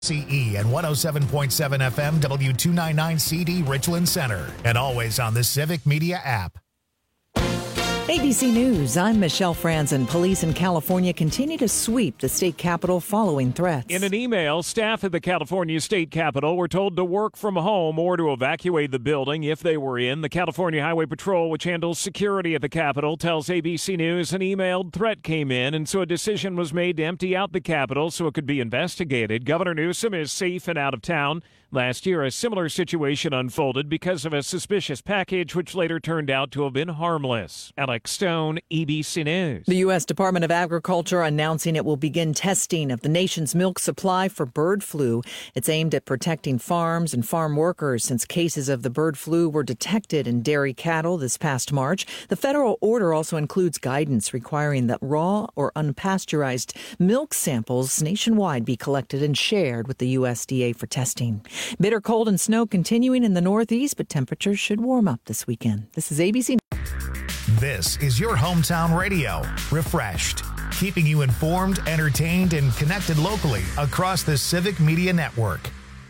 CE and 107.7 FM W299CD Richland Center, and always on the Civic Media app. ABC News, I'm Michelle Franzen. Police in California continue to sweep the state capitol following threats. In an email, staff at the California State Capitol were told to work from home or to evacuate the building if they were in. The California Highway Patrol, which handles security at the Capitol, tells ABC News an emailed threat came in, and so a decision was made to empty out the Capitol so it could be investigated. Governor Newsom is safe and out of town. Last year, a similar situation unfolded because of a suspicious package, which later turned out to have been harmless. Alex Stone, ABC News. The U.S. Department of Agriculture announcing it will begin testing of the nation's milk supply for bird flu. It's aimed at protecting farms and farm workers since cases of the bird flu were detected in dairy cattle this past March. The federal order also includes guidance requiring that raw or unpasteurized milk samples nationwide be collected and shared with the USDA for testing. Bitter cold and snow continuing in the Northeast, but temperatures should warm up this weekend. This is ABC. This is your hometown radio, Refreshed, keeping you informed, entertained, and connected locally across the Civic Media Network.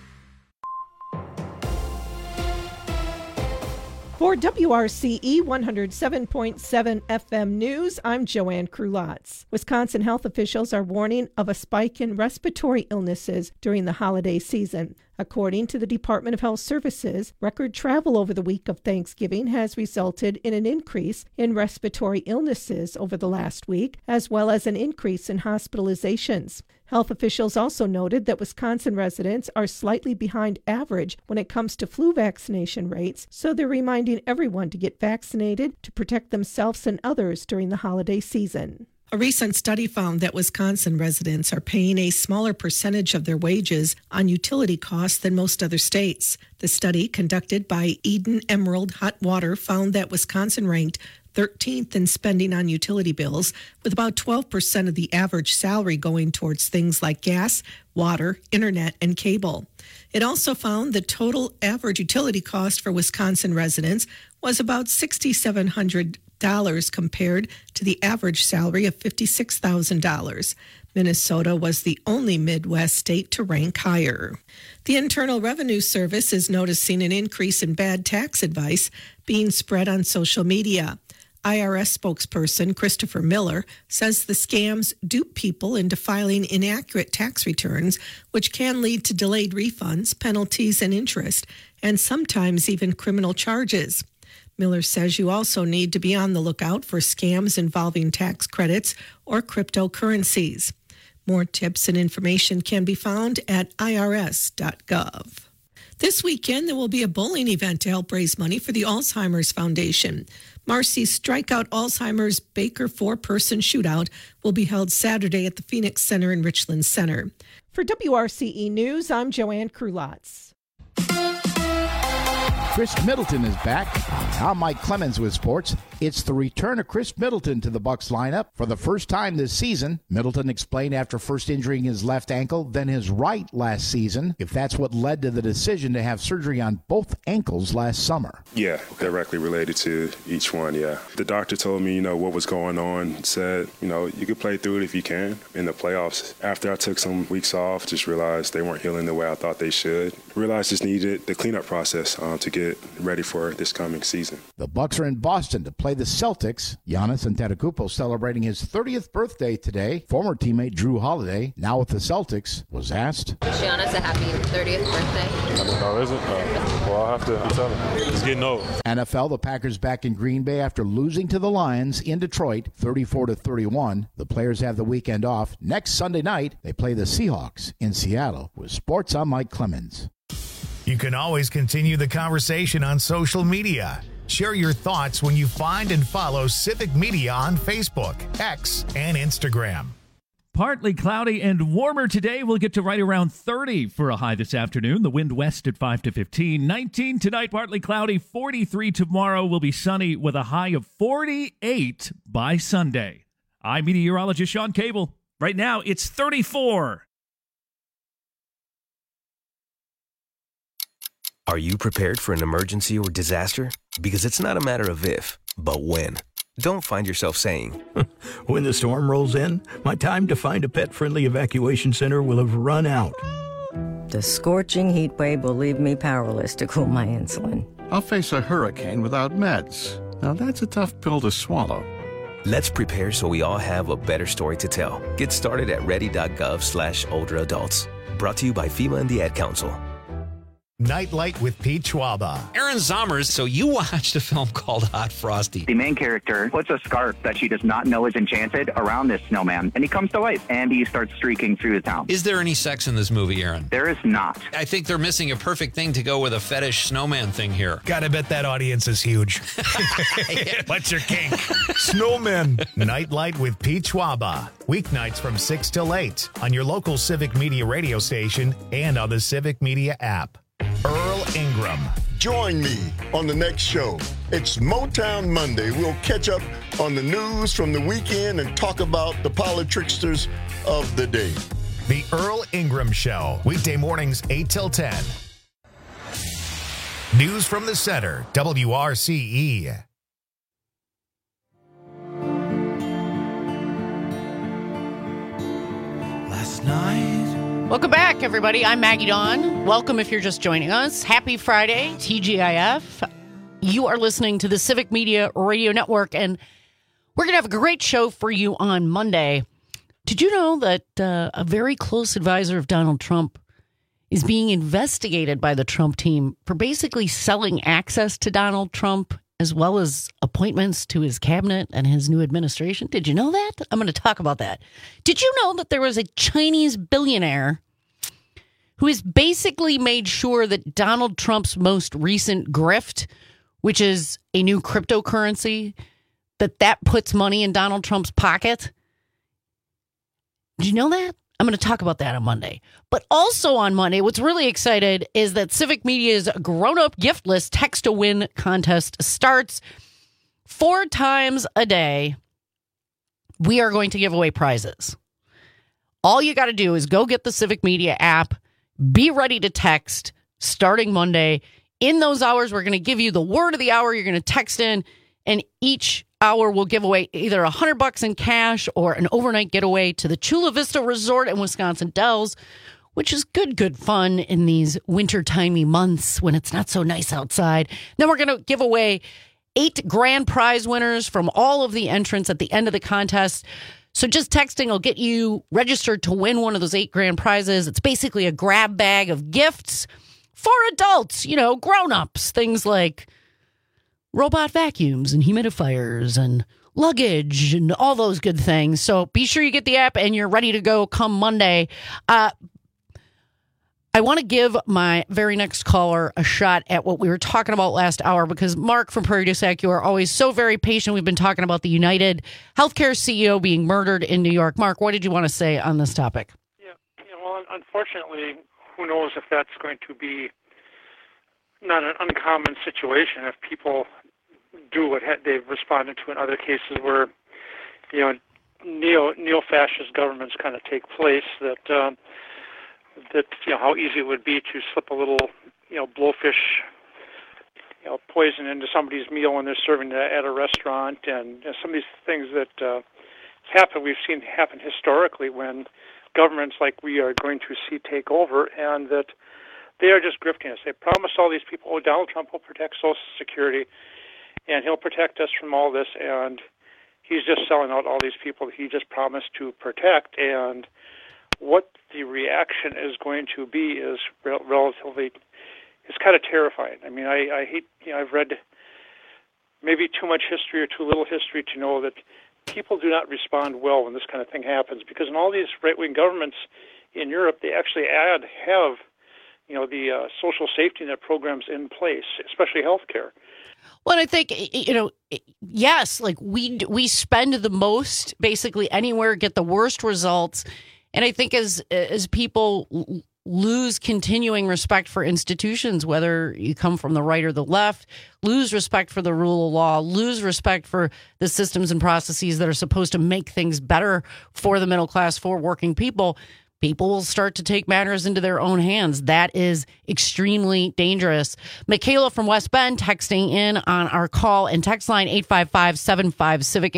For WRCE 107.7 FM News, I'm Joanne Krulotz. Wisconsin health officials are warning of a spike in respiratory illnesses during the holiday season. According to the Department of Health Services, record travel over the week of Thanksgiving has resulted in an increase in respiratory illnesses over the last week, as well as an increase in hospitalizations. Health officials also noted that Wisconsin residents are slightly behind average when it comes to flu vaccination rates, so they're reminding everyone to get vaccinated to protect themselves and others during the holiday season. A recent study found that Wisconsin residents are paying a smaller percentage of their wages on utility costs than most other states. The study, conducted by Eden Emerald Hot Water, found that Wisconsin ranked 13th in spending on utility bills, with about 12% of the average salary going towards things like gas, water, internet, and cable. It also found the total average utility cost for Wisconsin residents was about $6,700 compared to the average salary of $56,000. Minnesota was the only Midwest state to rank higher. The Internal Revenue Service is noticing an increase in bad tax advice being spread on social media. IRS spokesperson Christopher Miller says the scams dupe people into filing inaccurate tax returns, which can lead to delayed refunds, penalties, and interest, and sometimes even criminal charges. Miller says you also need to be on the lookout for scams involving tax credits or cryptocurrencies. More tips and information can be found at irs.gov. This weekend, there will be a bowling event to help raise money for the Alzheimer's Foundation. Marcy's Strikeout Alzheimer's Baker four-person shootout will be held Saturday at the Phoenix Center in Richland Center. For WRCE News, I'm Joanne Krulotz. Chris Middleton is back. I'm Mike Clemens with sports. It's the return of Chris Middleton to the Bucs lineup for the first time this season. Middleton explained after first injuring his left ankle, then his right last season, if that's what led to the decision to have surgery on both ankles last summer. Yeah, directly related to each one, yeah. The doctor told me, what was going on, said, you could play through it if you can in the playoffs. After I took some weeks off, just realized they weren't healing the way I thought they should. Realized just needed the cleanup process to get ready for this coming season. The Bucs are in Boston to play the Celtics. Giannis Antetokounmpo celebrating his 30th birthday today. Former teammate Drew Holiday, now with the Celtics, was asked, Giannis, a happy 30th birthday. Oh, is it? Well, I'll have to tell him. It's getting old. NFL, the Packers back in Green Bay after losing to the Lions in Detroit, 34-31. The players have the weekend off. Next Sunday night, they play the Seahawks in Seattle. With sports, I'm Mike Clemens. You can always continue the conversation on social media. Share your thoughts when you find and follow Civic Media on Facebook, X, and Instagram. Partly cloudy and warmer today. We'll get to right around 30 for a high this afternoon. The wind west at 5 to 15. 19 tonight, partly cloudy. 43 tomorrow. Will be sunny with a high of 48 by Sunday. I'm meteorologist Sean Cable. Right now, it's 34. Are you prepared for an emergency or disaster? Because it's not a matter of if, but when. Don't find yourself saying, when the storm rolls in, my time to find a pet-friendly evacuation center will have run out. The scorching heat wave will leave me powerless to cool my insulin. I'll face a hurricane without meds. Now that's a tough pill to swallow. Let's prepare so we all have a better story to tell. Get started at ready.gov/older adults. Brought to you by FEMA and the Ad Council. Nightlight with Pete Schwaba. Aaron Zommers, so you watched a film called Hot Frosty. The main character puts a scarf that she does not know is enchanted around this snowman, and he comes to life, and he starts streaking through the town. Is there any sex in this movie, Aaron? There is not. I think they're missing a perfect thing to go with a fetish snowman thing here. Gotta bet that audience is huge. What's your kink? Snowmen. Nightlight with Pete Schwaba. Weeknights from 6 till 8 on your local Civic Media radio station and on the Civic Media app. Earl Ingram. Join me on the next show. It's Motown Monday. We'll catch up on the news from the weekend and talk about the politricksters of the day. The Earl Ingram Show. Weekday mornings 8 till 10. News from the center. WRCE. Last night. Welcome back, everybody. I'm Maggie Dawn. Welcome if you're just joining us. Happy Friday, TGIF. You are listening to the Civic Media Radio Network, and we're going to have a great show for you on Monday. Did you know that a very close advisor of Donald Trump is being investigated by the Trump team for basically selling access to Donald Trump as well as appointments to his cabinet and his new administration? Did you know that? I'm going to talk about that. Did you know that there was a Chinese billionaire who has basically made sure that Donald Trump's most recent grift, which is a new cryptocurrency, that puts money in Donald Trump's pocket? Did you know that? I'm going to talk about that on Monday. But also on Monday, what's really excited is that Civic Media's grown-up gift list text to win contest starts 4 times a day. We are going to give away prizes. All you got to do is go get the Civic Media app, be ready to text starting Monday. In those hours, we're going to give you the word of the hour. You're going to text in, and each hour will give away either $100 in cash or an overnight getaway to the Chula Vista Resort in Wisconsin Dells, which is good fun in these winter-timey months when it's not so nice outside. Then we're going to give away 8 grand prize winners from all of the entrants at the end of the contest. So just texting will get you registered to win one of those 8 grand prizes. It's basically a grab bag of gifts for adults, grown-ups, things like robot vacuums and humidifiers and luggage and all those good things. So be sure you get the app and you're ready to go come Monday. I want to give my very next caller a shot at what we were talking about last hour because Mark from Prairie du Sac, you are always so very patient. We've been talking about the United Healthcare CEO being murdered in New York. Mark, what did you want to say on this topic? Well, unfortunately, who knows if that's going to be not an uncommon situation if people do what they've responded to in other cases where, neo-fascist governments kind of take place, that how easy it would be to slip a little, blowfish, poison into somebody's meal when they're serving it at a restaurant, and some of these things that happen, we've seen happen historically when governments like we are going to see take over, and that they are just grifting us. They promise all these people, Donald Trump will protect Social Security, and he'll protect us from all this, and he's just selling out all these people that he just promised to protect, and what the reaction is going to be is relatively, it's kind of terrifying. I mean, I hate, I've read maybe too much history or too little history to know that people do not respond well when this kind of thing happens, because in all these right-wing governments in Europe, they actually have the social safety net programs in place, especially health care. Well, and I think, yes, like we spend the most basically anywhere, get the worst results. And I think as people lose continuing respect for institutions, whether you come from the right or the left, lose respect for the rule of law, lose respect for the systems and processes that are supposed to make things better for the middle class, for working people, people will start to take matters into their own hands. That is extremely dangerous. Michaela from West Bend texting in on our call and text line 855-75-CIVIC,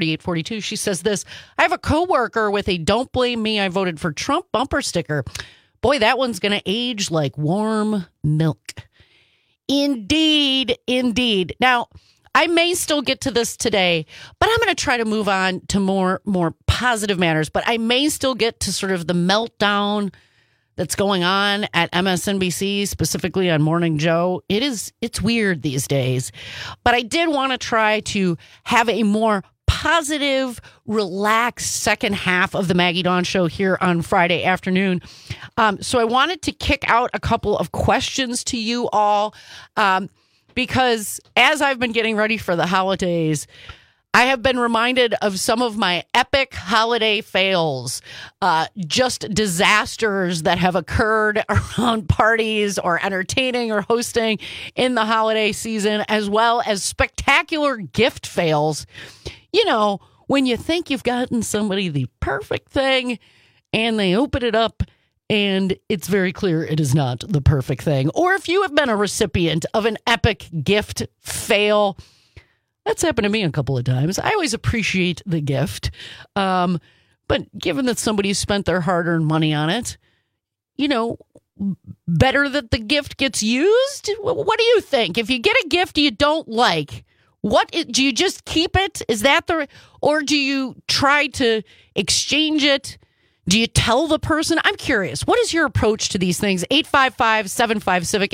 855-752-4842. She says this: I have a coworker with a "Don't blame me, I voted for Trump" bumper sticker. Boy, that one's going to age like warm milk. Indeed, indeed. Now, I may still get to this today, but I'm going to try to move on to more positive matters. But I may still get to sort of the meltdown that's going on at MSNBC, specifically on Morning Joe. It's weird these days. But I did want to try to have a more positive, relaxed second half of the Maggie Dawn Show here on Friday afternoon. So I wanted to kick out a couple of questions to you all. Because as I've been getting ready for the holidays, I have been reminded of some of my epic holiday fails, just disasters that have occurred around parties or entertaining or hosting in the holiday season, as well as spectacular gift fails. You know, when you think you've gotten somebody the perfect thing and they open it up and it's very clear it is not the perfect thing. Or if you have been a recipient of an epic gift fail, that's happened to me a couple of times. I always appreciate the gift. But given that somebody spent their hard-earned money on it, you know, better that the gift gets used? What do you think? If you get a gift you don't like, do you just keep it? Is that or do you try to exchange it? Do you tell the person? I'm curious. What is your approach to these things? 855-75-CIVIC,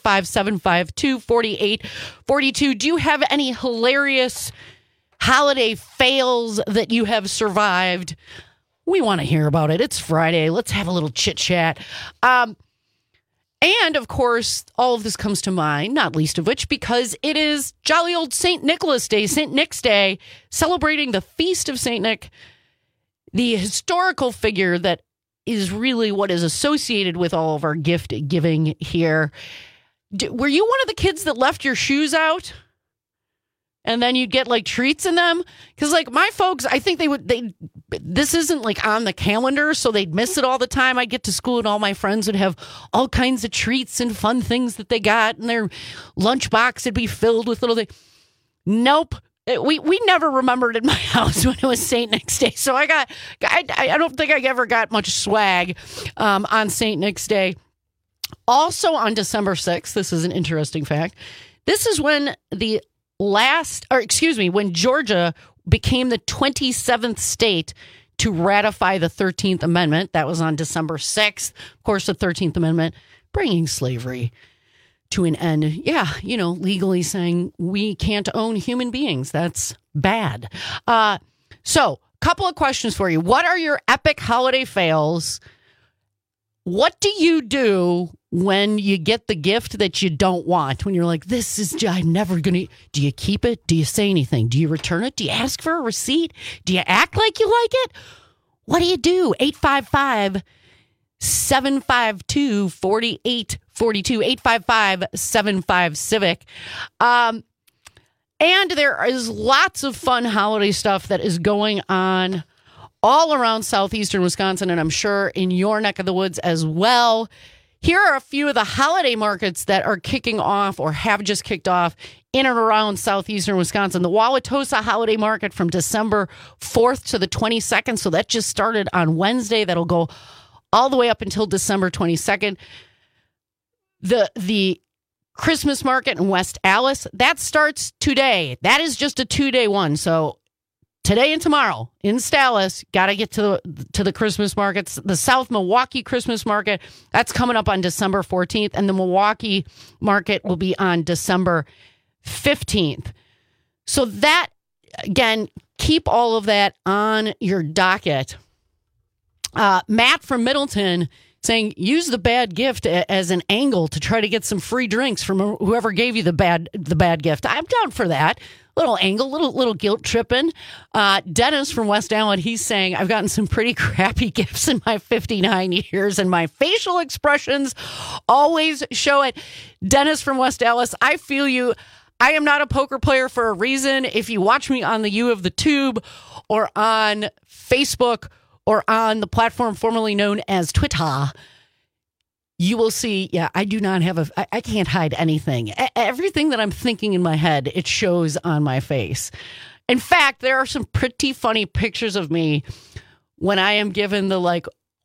855-752-4842. Do you have any hilarious holiday fails that you have survived? We want to hear about it. It's Friday. Let's have a little chit-chat. And, of course, all of this comes to mind, not least of which, because it is jolly old St. Nicholas Day, St. Nick's Day, celebrating the Feast of St. Nick, the historical figure that is really what is associated with all of our gift giving here. Were you one of the kids that left your shoes out and then you'd get like treats in them? Because like my folks, I think this isn't like on the calendar, so they'd miss it all the time. I'd get to school and all my friends would have all kinds of treats and fun things that they got, and their lunchbox would be filled with little things. Nope. We never remembered in my house when it was St. Nick's Day. So I don't think I ever got much swag on St. Nick's Day. Also on December 6th, this is an interesting fact. This is when when Georgia became the 27th state to ratify the 13th Amendment. That was on December 6th. Of course, the 13th Amendment bringing slavery to an end. Yeah, you know, legally saying we can't own human beings. That's bad. So, couple of questions for you. What are your epic holiday fails? What do you do when you get the gift that you don't want? When you're like, I'm never going to... Do you keep it? Do you say anything? Do you return it? Do you ask for a receipt? Do you act like you like it? What do you do? 855-752-4842. 855-75-CIVIC. And there is lots of fun holiday stuff that is going on all around southeastern Wisconsin, and I'm sure in your neck of the woods as well. Here are a few of the holiday markets that are kicking off or have just kicked off in and around southeastern Wisconsin. The Wauwatosa Holiday Market from December 4th to the 22nd. So that just started on Wednesday. That'll go all the way up until December 22nd. The Christmas market in West Allis, that starts today. That is just a 2-day one. So today and tomorrow in Stallis, got to get to the Christmas markets. The South Milwaukee Christmas market, that's coming up on December 14th. And the Milwaukee market will be on December 15th. So that, again, keep all of that on your docket. Matt from Middleton saying, use the bad gift as an angle to try to get some free drinks from whoever gave you the bad gift. I'm down for that. Little angle, little guilt tripping. Dennis from West Allen, he's saying, I've gotten some pretty crappy gifts in my 59 years, and my facial expressions always show it. Dennis from West Allis, I feel you. I am not a poker player for a reason. If you watch me on the U of the Tube or on Facebook or on the platform formerly known as Twitter, you will see, I do not have I can't hide anything. Everything that I'm thinking in my head, it shows on my face. In fact, there are some pretty funny pictures of me when I am given the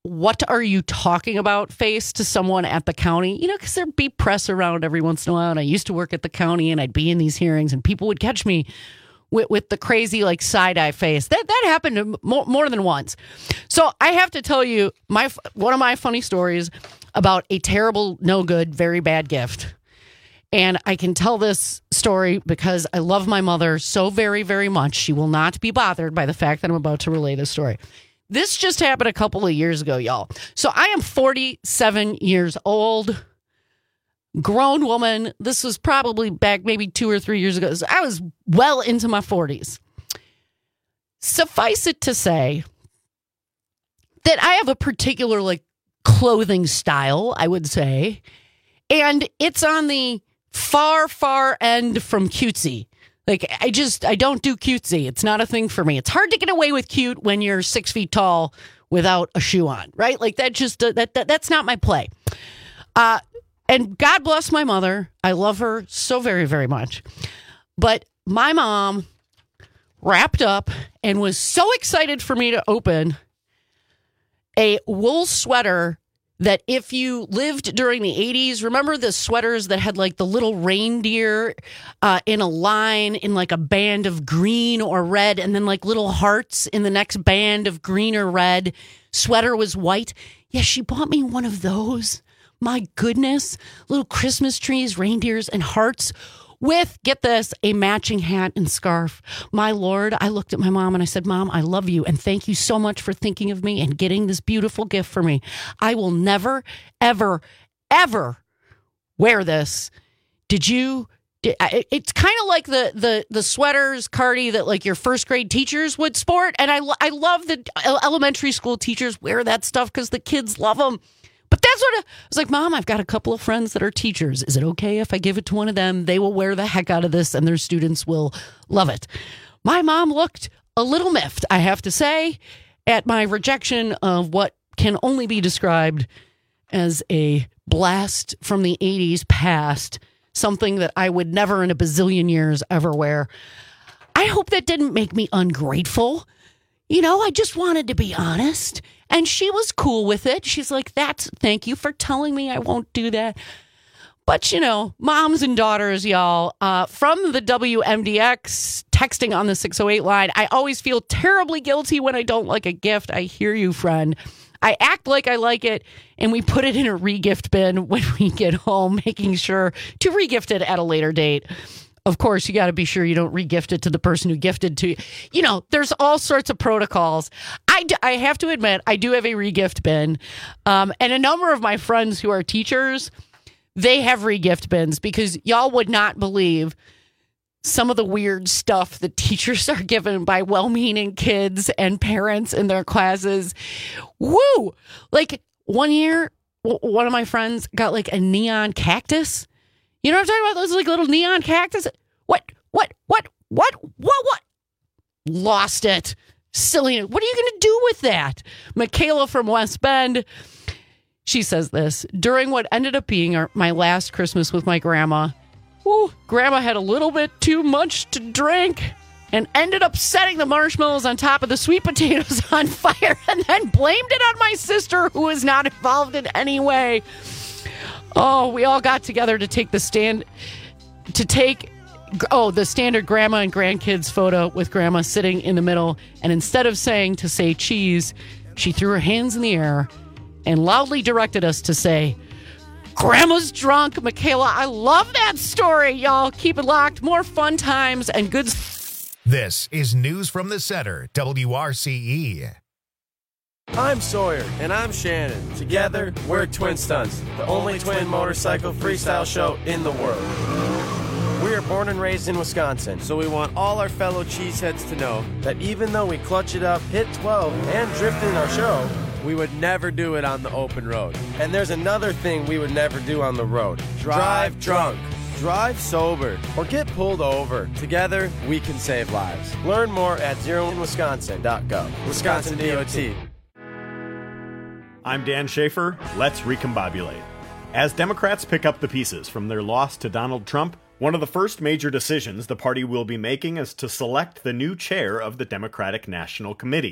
what are you talking about face to someone at the county, because there'd be press around every once in a while. And I used to work at the county and I'd be in these hearings and people would catch me with the crazy like side-eye face. That happened more than once. So I have to tell you one of my funny stories about a terrible, no good, very bad gift. And I can tell this story because I love my mother so very, very much. She will not be bothered by the fact that I'm about to relay this story. This just happened a couple of years ago, y'all. So I am 47 years old, grown woman. This was probably back maybe 2 or 3 years ago. So I was well into my 40s. Suffice it to say that I have a particular like clothing style, I would say, and it's on the far, far end from cutesy. Like, I don't do cutesy. It's not a thing for me. It's hard to get away with cute when you're 6 feet tall without a shoe on, right? Like, that's not my play. And God bless my mother. I love her so very, very much. But my mom wrapped up and was so excited for me to open a wool sweater that if you lived during the 80s, remember the sweaters that had like the little reindeer in a line in like a band of green or red and then like little hearts in the next band of green or red. Sweater was white. Yeah, she bought me one of those. My goodness. Little Christmas trees, reindeers, and hearts with, get this, a matching hat and scarf. My Lord, I looked at my mom and I said, Mom, I love you. And thank you so much for thinking of me and getting this beautiful gift for me. I will never, ever, ever wear this. It's kind of like the sweaters, Cardi, that like your first grade teachers would sport. And I love that elementary school teachers wear that stuff because the kids love them. But that's what I was like, Mom, I've got a couple of friends that are teachers. Is it okay if I give it to one of them? They will wear the heck out of this and their students will love it. My mom looked a little miffed, I have to say, at my rejection of what can only be described as a blast from the 80s past, something that I would never in a bazillion years ever wear. I hope that didn't make me ungrateful. I just wanted to be honest. And she was cool with it. She's like, thank you for telling me I won't do that. But, moms and daughters, y'all, from the WMDX texting on the 608 line, I always feel terribly guilty when I don't like a gift. I hear you, friend. I act like I like it, and we put it in a regift bin when we get home, making sure to regift it at a later date. Of course, you got to be sure you don't regift it to the person who gifted to you. There's all sorts of protocols. I have to admit, I do have a regift bin. And a number of my friends who are teachers, they have regift bins because y'all would not believe some of the weird stuff that teachers are given by well-meaning kids and parents in their classes. Woo! Like one year, one of my friends got like a neon cactus. You know what I'm talking about? Those like little neon cactus. What? Lost it. Silly. What are you going to do with that? Michaela from West Bend. She says this. During what ended up being my last Christmas with my grandma, Grandma had a little bit too much to drink and ended up setting the marshmallows on top of the sweet potatoes on fire and then blamed it on my sister who was not involved in any way. Oh, we all got together to take the standard grandma and grandkids photo with grandma sitting in the middle. And instead of saying to say cheese, she threw her hands in the air and loudly directed us to say, Grandma's drunk. Michaela, I love that story, y'all. Keep it locked. More fun times and good. This is News from the Center, WRCE. I'm Sawyer, and I'm Shannon. Together, we're Twin Stunts, the only twin motorcycle freestyle show in the world. We are born and raised in Wisconsin, so we want all our fellow cheeseheads to know that even though we clutch it up, hit 12, and drift in our show, we would never do it on the open road. And there's another thing we would never do on the road. Drive drunk. Drive sober or get pulled over. Together, we can save lives. Learn more at zeroinwisconsin.gov. Wisconsin DOT. I'm Dan Schaefer. Let's recombobulate. As Democrats pick up the pieces from their loss to Donald Trump, one of the first major decisions the party will be making is to select the new chair of the Democratic National Committee.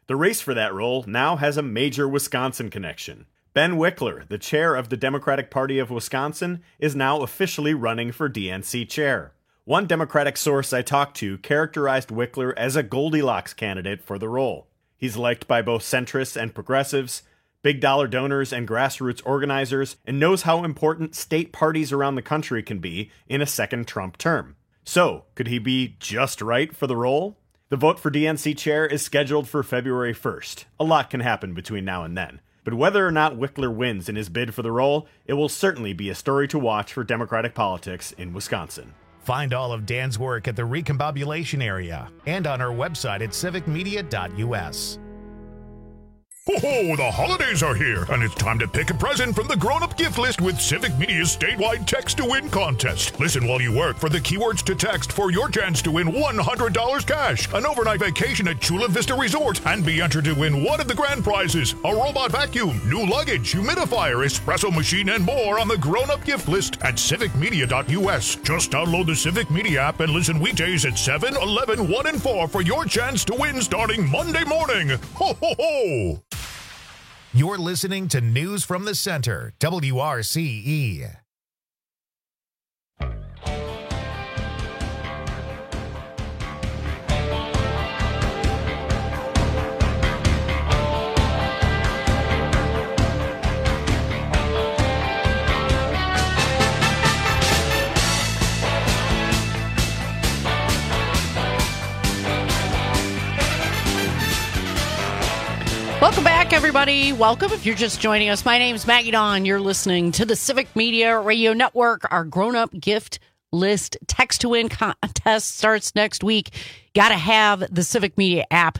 The race for that role now has a major Wisconsin connection. Ben Wickler, the chair of the Democratic Party of Wisconsin, is now officially running for DNC chair. One Democratic source I talked to characterized Wickler as a Goldilocks candidate for the role. He's liked by both centrists and progressives, big dollar donors and grassroots organizers, and knows how important state parties around the country can be in a second Trump term. So, could he be just right for the role? The vote for DNC chair is scheduled for February 1st. A lot can happen between now and then. But whether or not Wickler wins in his bid for the role, it will certainly be a story to watch for Democratic politics in Wisconsin. Find all of Dan's work at the Recombobulation area and on our website at civicmedia.us. Oh, the holidays are here, and it's time to pick a present from the grown-up gift list with Civic Media's statewide text-to-win contest. Listen while you work for the keywords to text for your chance to win $100 cash, an overnight vacation at Chula Vista Resort, and be entered to win one of the grand prizes, a robot vacuum, new luggage, humidifier, espresso machine, and more on the grown-up gift list at civicmedia.us. Just download the Civic Media app and listen weekdays at 7, 11, 1, and 4 for your chance to win starting Monday morning. Ho, ho, ho! You're listening to News from the Center, WRCE. Welcome back, everybody. Welcome if you're just joining us. My name's Maggie Dawn. You're listening to the Civic Media Radio Network. Our grown-up gift list text-to-win contest starts next week. Got to have the Civic Media app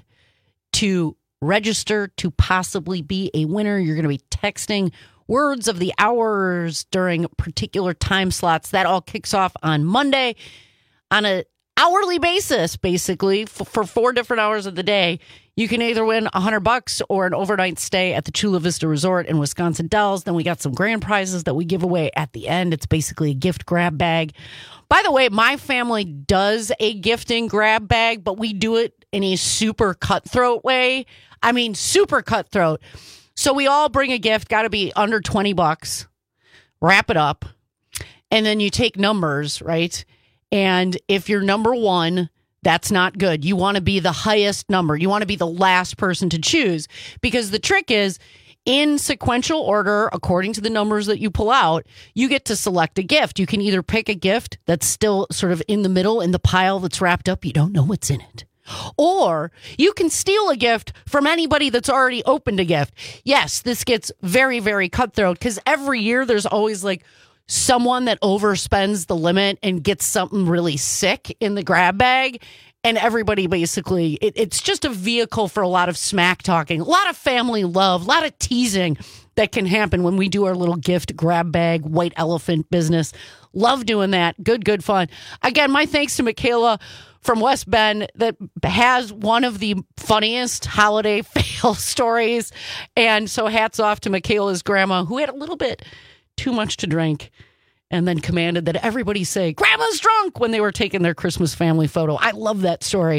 to register to possibly be a winner. You're going to be texting words of the hours during particular time slots. That all kicks off on Monday on an hourly basis, basically, for 4 different hours of the day. You can either win $100 or an overnight stay at the Chula Vista Resort in Wisconsin Dells. Then we got some grand prizes that we give away at the end. It's basically a gift grab bag. By the way, my family does a gifting grab bag, but we do it in a super cutthroat way. I mean, super cutthroat. So we all bring a gift, got to be under $20, wrap it up, and then you take numbers, right? And if you're number one, that's not good. You want to be the highest number. You want to be the last person to choose, because the trick is, in sequential order, according to the numbers that you pull out, you get to select a gift. You can either pick a gift that's still sort of in the middle in the pile that's wrapped up. You don't know what's in it. Or you can steal a gift from anybody that's already opened a gift. Yes, this gets very, very cutthroat, because every year there's always like someone that overspends the limit and gets something really sick in the grab bag. And everybody basically, it's just a vehicle for a lot of smack talking, a lot of family love, a lot of teasing that can happen when we do our little gift grab bag, white elephant business. Love doing that. Good fun. Again, my thanks to Michaela from West Bend that has one of the funniest holiday fail stories. And so hats off to Michaela's grandma, who had a little bit too much to drink and then commanded that everybody say, "Grandma's drunk," when they were taking their Christmas family photo. I love that story.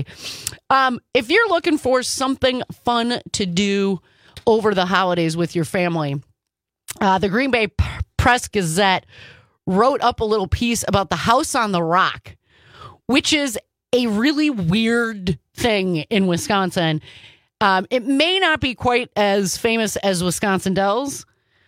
If you're looking for something fun to do over the holidays with your family, the Green Bay Press Gazette wrote up a little piece about the House on the Rock, which is a really weird thing in Wisconsin. It may not be quite as famous as Wisconsin Dells,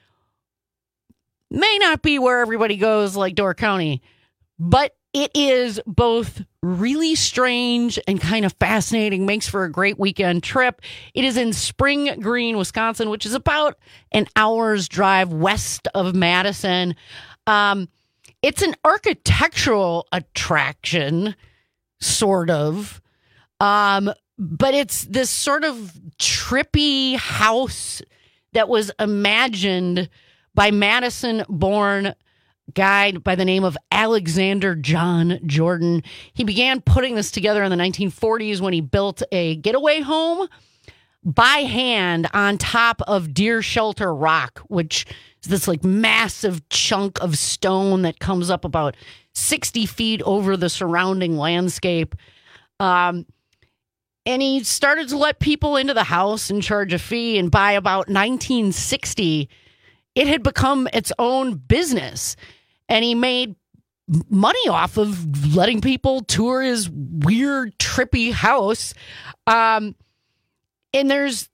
may not be where everybody goes like Door County, but it is both really strange and kind of fascinating, makes for a great weekend trip. It is in Spring Green, Wisconsin, which is about an hour's drive west of Madison. It's an architectural attraction, sort of, but it's this sort of trippy house that was imagined by Madison-born guy by the name of Alexander John Jordan. He began putting this together in the 1940s when he built a getaway home by hand on top of Deer Shelter Rock, which is this like massive chunk of stone that comes up about 60 feet over the surrounding landscape. And he started to let people into the house and charge a fee. And by about 1960, it had become its own business. And he made money off of letting people tour his weird, trippy house. And there's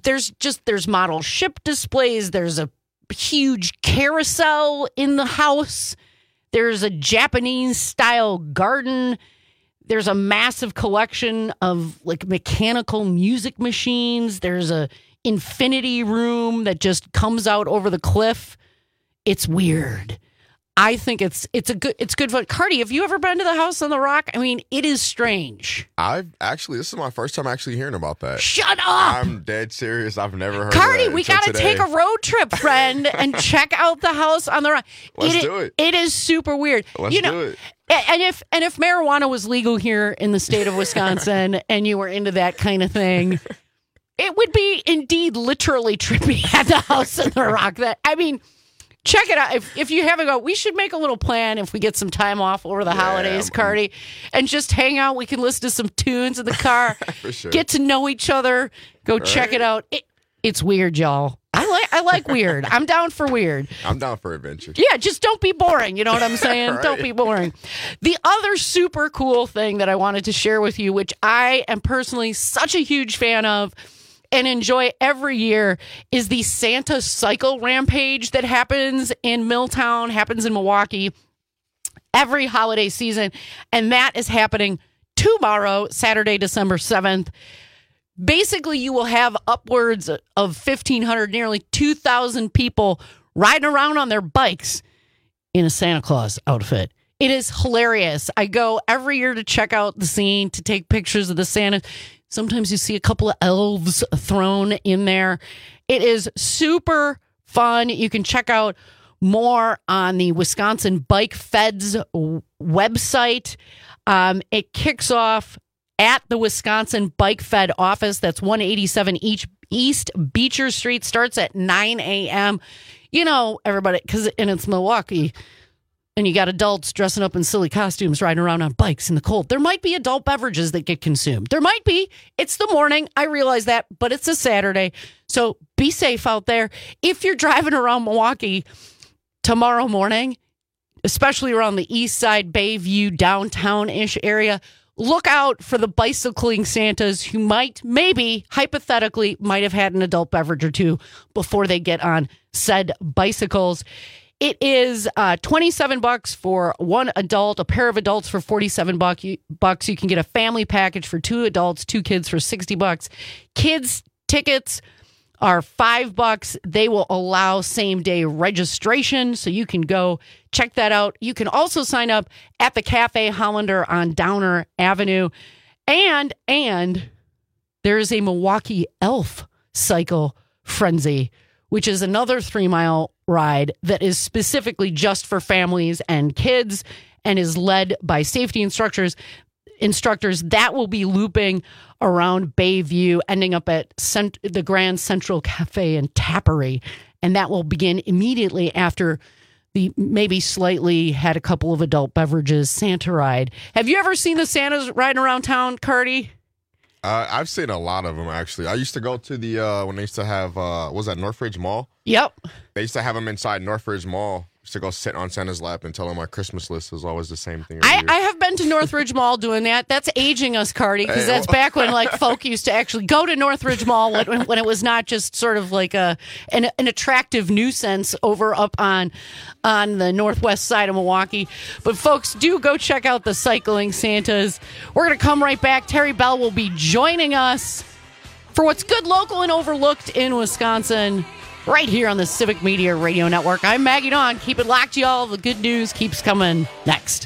model ship displays. There's a huge carousel in the house. There's a Japanese style garden. There's a massive collection of like mechanical music machines. There's a infinity room that just comes out over the cliff. It's weird. I think it's good fun. Cardi, have you ever been to the House on the Rock? I mean, it is strange. This is my first time actually hearing about that. Shut up! I'm dead serious. I've never heard Cardi, of that. We got to take a road trip, friend, and check out the House on the Rock. Let's do it. It is super weird. Let's do it. And if marijuana was legal here in the state of Wisconsin and you were into that kind of thing, it would be indeed literally trippy at the House on the Rock. Check it out. If you haven't gone, we should make a little plan if we get some time off over the holidays, Cardi, and just hang out. We can listen to some tunes in the car, For sure. get to know each other, go check it out. It's weird, y'all. I like weird. I'm down for weird. I'm down for adventure. Yeah, just don't be boring. You know what I'm saying? Right. Don't be boring. The other super cool thing that I wanted to share with you, which I am personally such a huge fan of and enjoy every year, is the Santa Cycle Rampage that happens in Milltown, happens in Milwaukee every holiday season. And that is happening tomorrow, Saturday, December 7th. Basically, you will have upwards of 1,500, nearly 2,000 people riding around on their bikes in a Santa Claus outfit. It is hilarious. I go every year to check out the scene, to take pictures of the Santa. Sometimes you see a couple of elves thrown in there. It is super fun. You can check out more on the Wisconsin Bike Fed's website. It kicks off at the Wisconsin Bike Fed office. That's 187 East Beecher Street. Starts at 9 a.m. You know, everybody, and it's Milwaukee. And you got adults dressing up in silly costumes, riding around on bikes in the cold. There might be adult beverages that get consumed. There might be. It's the morning. I realize that, but it's a Saturday. So be safe out there. If you're driving around Milwaukee tomorrow morning, especially around the east side, Bayview, downtown-ish area, look out for the bicycling Santas who hypothetically, might have had an adult beverage or two before they get on said bicycles. It is $27 for one adult, a pair of adults for $47. You can get a family package for 2 adults, 2 kids for $60. Kids tickets are $5. They will allow same-day registration, so you can go check that out. You can also sign up at the Cafe Hollander on Downer Avenue. And there is a Milwaukee Elf Cycle Frenzy, which is another 3-mile ride that is specifically just for families and kids and is led by safety instructors that will be looping around Bayview, ending up at the Grand Central Cafe and Tappery. And that will begin immediately after the maybe slightly had a couple of adult beverages Santa ride. Have you ever seen the Santas riding around town, Cardi? I've seen a lot of them, actually. I used to go to the, when they used to have, was that Northridge Mall? Yep. They used to have them inside Northridge Mall. I used to go sit on Santa's lap and tell him my Christmas list was always the same thing. I have been to Northridge Mall doing that. That's aging us, Cardi, because that's back when folk used to actually go to Northridge Mall when it was not just sort of like an attractive nuisance over up on the northwest side of Milwaukee. But folks, do go check out the Cycling Santas. We're going to come right back. Terry Bell will be joining us for what's good, local, and overlooked in Wisconsin, right here on the Civic Media Radio Network. I'm Maggie Dawn. Keep it locked, y'all. The good news keeps coming next.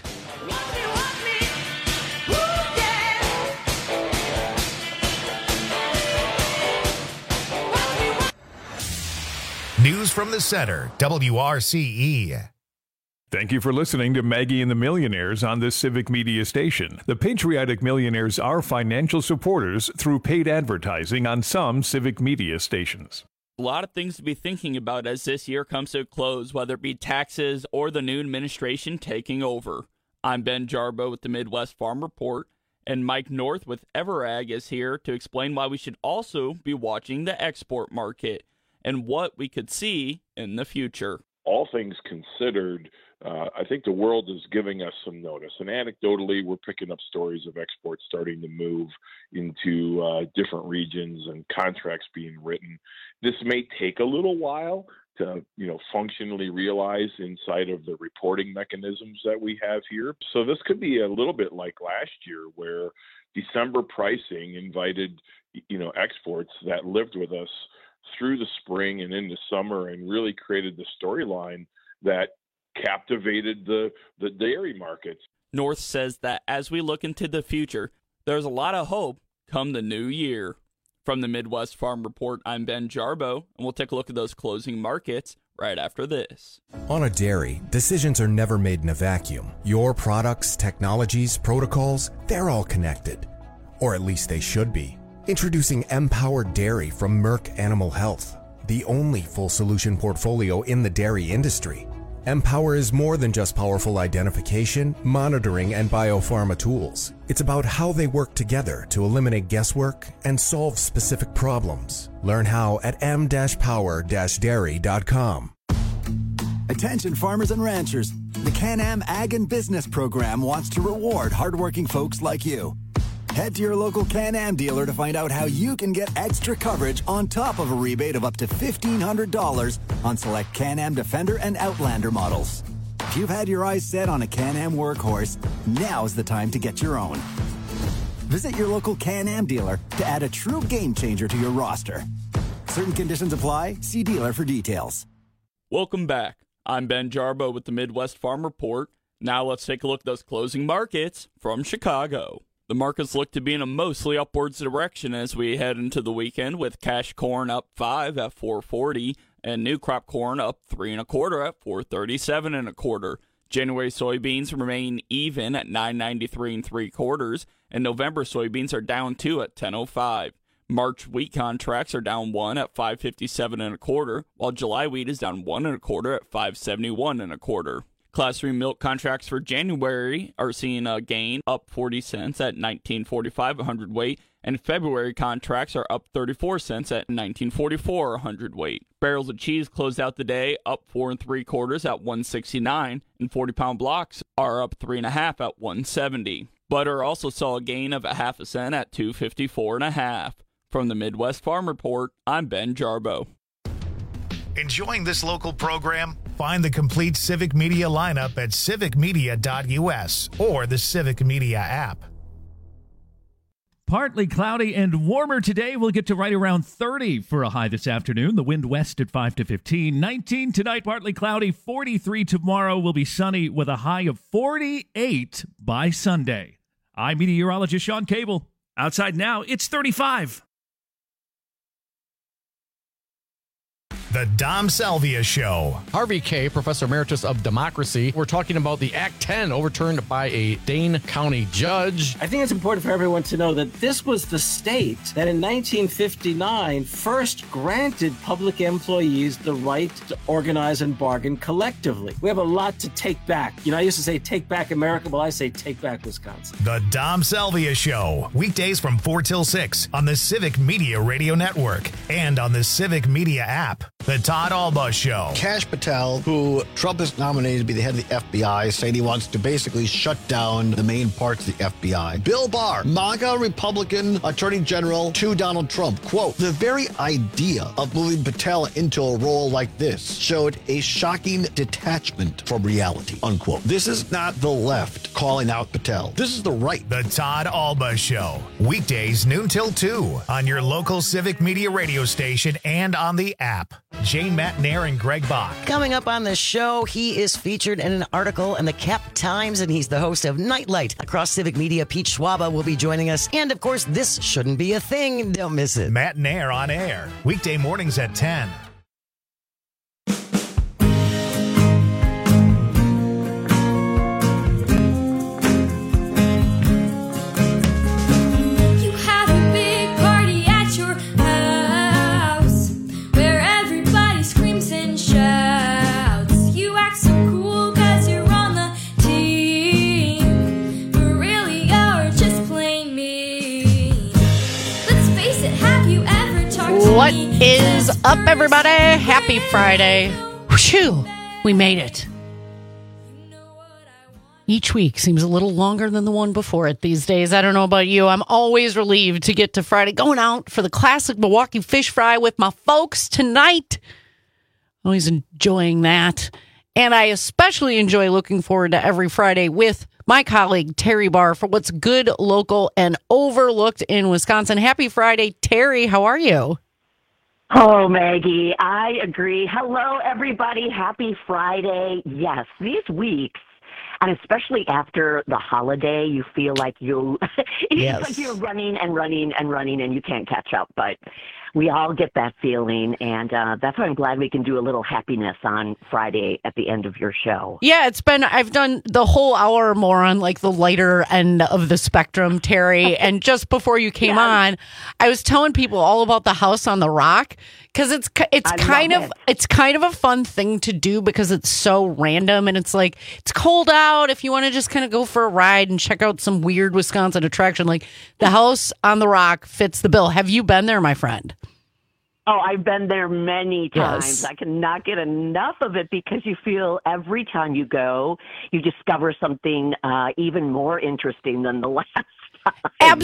News from the center, WRCE. Thank you for listening to Maggie and the Millionaires on this Civic Media station. The Patriotic Millionaires are financial supporters through paid advertising on some Civic Media stations. A lot of things to be thinking about as this year comes to a close, whether it be taxes or the new administration taking over. I'm Ben Jarbo with the Midwest Farm Report, And Mike North with Everag is here to explain why we should also be watching the export market and what we could see in the future. All things considered, I think the world is giving us some notice. And anecdotally, we're picking up stories of exports starting to move into different regions and contracts being written. This may take a little while to, functionally realize inside of the reporting mechanisms that we have here. So this could be a little bit like last year, where December pricing invited, exports that lived with us through the spring and into summer and really created the storyline that captivated the dairy markets. North says that as we look into the future, there's a lot of hope come the new year. From the Midwest Farm Report, I'm Ben Jarbo, and we'll take a look at those closing markets right after this. On a dairy, decisions are never made in a vacuum. Your products, technologies, protocols, they're all connected. Or at least they should be. Introducing Empower Dairy from Merck Animal Health, the only full solution portfolio in the dairy industry. Empower is more than just powerful identification, monitoring, and biopharma tools. It's about how they work together to eliminate guesswork and solve specific problems. Learn how at m-power-dairy.com. Attention farmers and ranchers. The Can-Am Ag and Business Program wants to reward hardworking folks like you. Head to your local Can-Am dealer to find out how you can get extra coverage on top of a rebate of up to $1,500 on select Can-Am Defender and Outlander models. If you've had your eyes set on a Can-Am workhorse, now's the time to get your own. Visit your local Can-Am dealer to add a true game changer to your roster. Certain conditions apply. See dealer for details. Welcome back. I'm Ben Jarbo with the Midwest Farm Report. Now let's take a look at those closing markets from Chicago. The markets look to be in a mostly upwards direction as we head into the weekend, with cash corn up 5 at $4.40 and new crop corn up 3 1/4 at $4.37 1/4. January soybeans remain even at $9.93 3/4, and November soybeans are down 2 at $10.05. March wheat contracts are down 1 at $5.57 1/4, while July wheat is down 1 1/4 at $5.71 1/4. Class 3 milk contracts for January are seeing a gain up 40 cents at $19.45 a hundredweight, and February contracts are up 34 cents at $19.44 a hundredweight. Barrels of cheese closed out the day up 4 3/4 at $1.69, and 40-pound blocks are up 3 1/2 at $1.70. Butter also saw a gain of a half a cent at $2.54 1/2. From the Midwest Farm Report, I'm Ben Jarbo. Enjoying this local program? Find the complete Civic Media lineup at civicmedia.us or the Civic Media app. Partly cloudy and warmer today. We'll get to right around 30 for a high this afternoon. The wind west at 5 to 15. 19 tonight, partly cloudy. 43 tomorrow. Will be sunny with a high of 48 by Sunday. I'm meteorologist Sean Cable. Outside now, it's 35. The Dom Salvia Show. Harvey Kaye, Professor Emeritus of Democracy. We're talking about the Act 10 overturned by a Dane County judge. I think it's important for everyone to know that this was the state that in 1959 first granted public employees the right to organize and bargain collectively. We have a lot to take back. I used to say take back America. Well, I say take back Wisconsin. The Dom Salvia Show. Weekdays from 4 till 6 on the Civic Media Radio Network and on the Civic Media app. The Todd Alba Show. Kash Patel, who Trump has nominated to be the head of the FBI, saying he wants to basically shut down the main parts of the FBI. Bill Barr, MAGA Republican Attorney General to Donald Trump. Quote, the very idea of moving Patel into a role like this showed a shocking detachment from reality, unquote. This is not the left calling out Patel. This is the right. The Todd Alba Show. Weekdays noon till 2 on your local Civic Media radio station and on the app. Jane Matnair and Greg Bach. Coming up on the show, he is featured in an article in the Cap Times, and he's the host of Nightlight. Across Civic Media, Pete Schwaba will be joining us. And, of course, this shouldn't be a thing. Don't miss it. Matnair on air. Weekday mornings at 10. Plain up, everybody? Happy Friday. Whew, we made it. Each week seems a little longer than the one before it these days. I don't know about you. I'm always relieved to get to Friday. Going out for the classic Milwaukee fish fry with my folks tonight. Always enjoying that. And I especially enjoy looking forward to every Friday with my colleague, Terry Barr, for what's good, local, and overlooked in Wisconsin. Happy Friday, Terry. How are you? Oh, Maggie, I agree. Hello, everybody. Happy Friday. Yes, these weeks, and especially after the holiday, you feel like it's like you're running and running and running and you can't catch up. But we all get that feeling, and that's why I'm glad we can do a little happiness on Friday at the end of your show. Yeah, I've done the whole hour or more on like the lighter end of the spectrum, Terry. And just before you came on, I was telling people all about the House on the Rock because it's kind of a fun thing to do because it's so random and it's like it's cold out. If you want to just kind of go for a ride and check out some weird Wisconsin attraction, like the House on the Rock fits the bill. Have you been there, my friend? Oh, I've been there many times. Yes. I cannot get enough of it because you feel every time you go, you discover something even more interesting than the last time.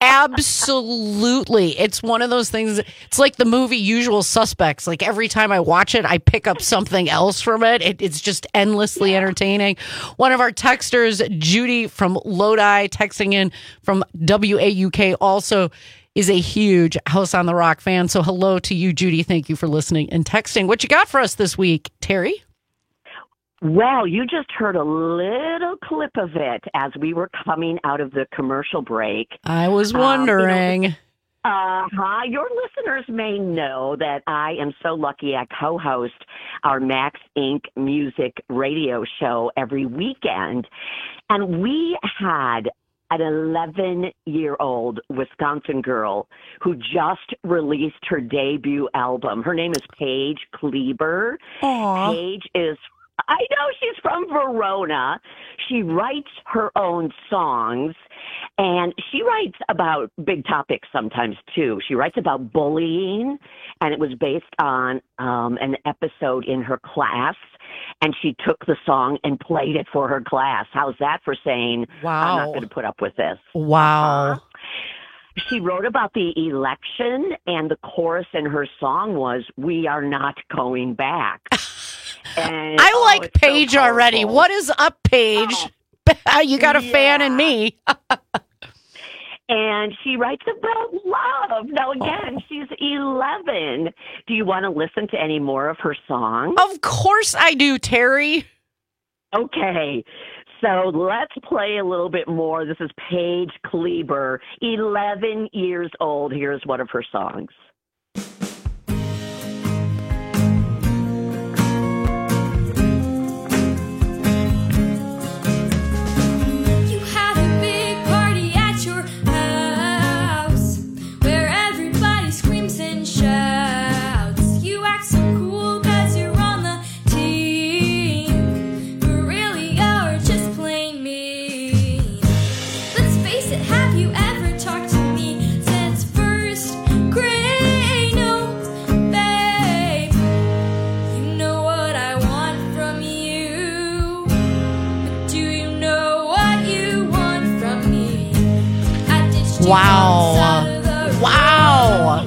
Absolutely. It's one of those things. It's like the movie Usual Suspects. Like every time I watch it, I pick up something else from it. It's just endlessly entertaining. One of our texters, Judy from Lodi, texting in from WAUK, also is a huge House on the Rock fan. So hello to you, Judy. Thank you for listening and texting. What you got for us this week, Terry? Well, you just heard a little clip of it as we were coming out of the commercial break. I was wondering. Your listeners may know that I am so lucky I co-host our Max Inc. music radio show every weekend. And we had an 11-year-old Wisconsin girl who just released her debut album. Her name is Paige Kleber. Aww. Paige is, I know, she's from Verona. She writes her own songs, and she writes about big topics sometimes, too. She writes about bullying, and it was based on an episode in her class. And she took the song and played it for her class. How's that for saying, wow, I'm not going to put up with this? Wow. She wrote about the election, and the chorus in her song was, "We are not going back." And, I like Paige so already. What is up, Paige? You got a fan in me. And she writes about love. Now, again, she's 11. Do you want to listen to any more of her songs? Of course I do, Terry. Okay. So let's play a little bit more. This is Paige Kleber, 11 years old. Here's one of her songs. Wow.